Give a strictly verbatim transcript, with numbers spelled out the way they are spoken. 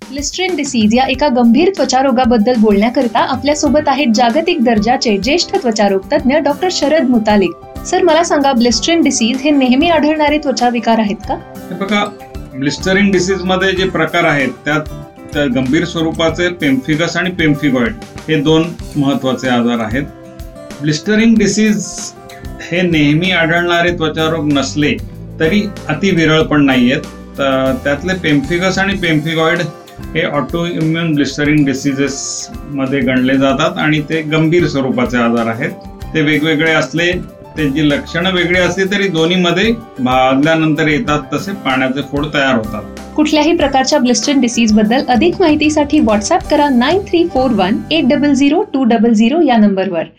ब्लिस्टरिन disease या एका गंभीर त्वचारोगाबद्दल बोलण्याकरिता आपल्यासोबत आहेत जागतिक दर्जाचे ज्येष्ठ त्वचारोग तज्ञ डॉक्टर शरद मुतालिक. सर, मला सांगा, ब्लिस्टरिन डिसीज हे नेहमी आढळणारे त्वचा विकार आहेत का? हे बघा, ब्लिस्टरिन डिसीज मध्ये जे प्रकार आहेत त्यात त्या गंभीर स्वरूपाचे पेम्फिगस आणि पेम्फिगॉइड हे दोन महत्वाचे आजार आहेत. ब्लिस्टरिन डिसीज हे नेहमी आढळणारे त्वचारोग नसले तरी अतिविरळ पण नाहीयेत. त्यातले पेम्फिगस आणि पेम्फिगॉइड हे ऑटो इम्युन ब्लिस्टरिन डिसीजेस मध्ये गणले जातात आणि ते गंभीर स्वरूपाचे आजार आहेत. ते वेगवेगळे असले, त्यांची लक्षणं वेगळी असली तरी दोन्हीमध्ये भाजल्यानंतर येतात तसे पाण्याचे फोड तयार होतात. कुठल्याही प्रकारच्या ब्लिस्टरिन डिसीज बद्दल अधिक माहितीसाठी व्हॉट्सअप करा nine three four one eight double zero two double zero या नंबरवर.